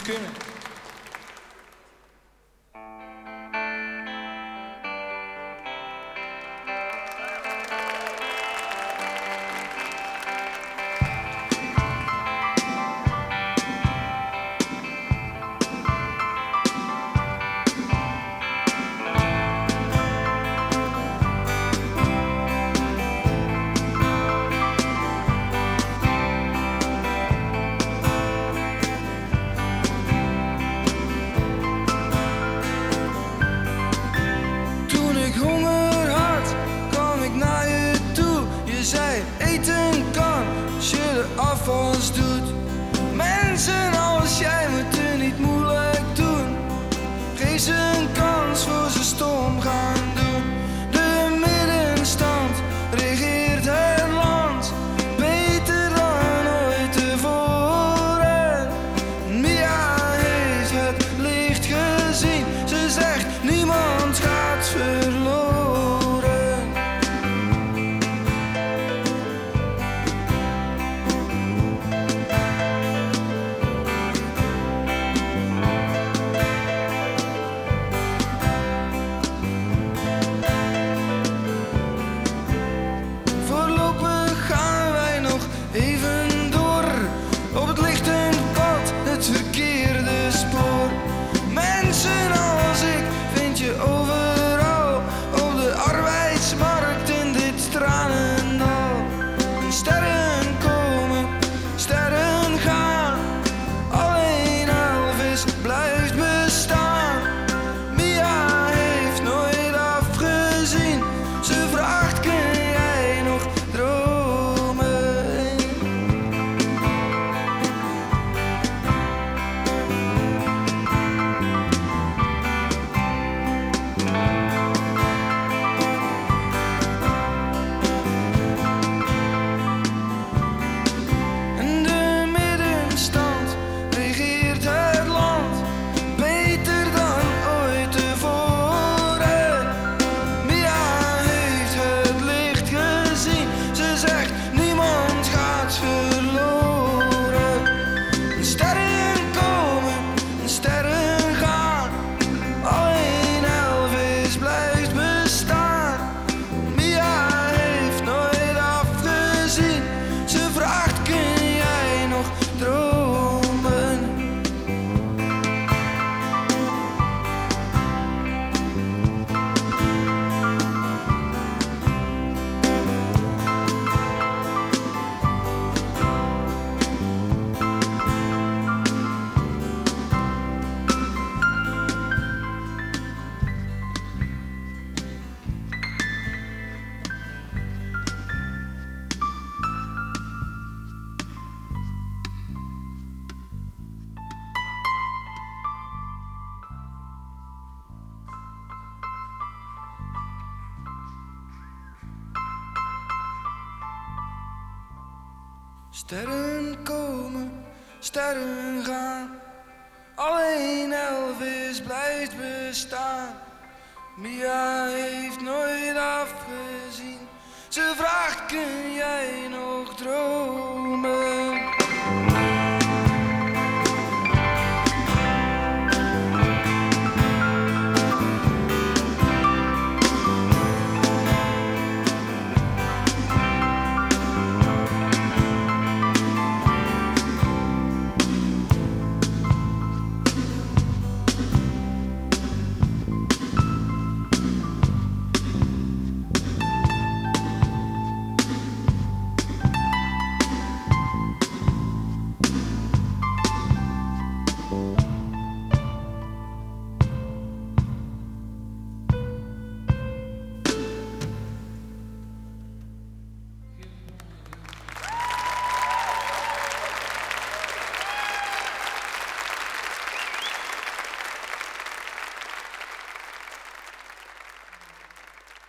kunnen. Afwas doet. Mensen als jij moeten niet moeilijk doen. Geef ze een kans voor ze stom gaan doen. De middenstand regeert het land beter dan ooit tevoren. Mia heeft het licht gezien. Ze zegt niemand gaat verloren. Sterren komen, sterren gaan. Alleen Elvis blijft bestaan. Mia heeft nooit afgezien. Ze vraagt, kun jij nog dromen?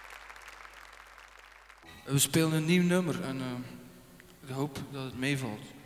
We spelen een nieuw nummer en ik hoop dat het meevalt.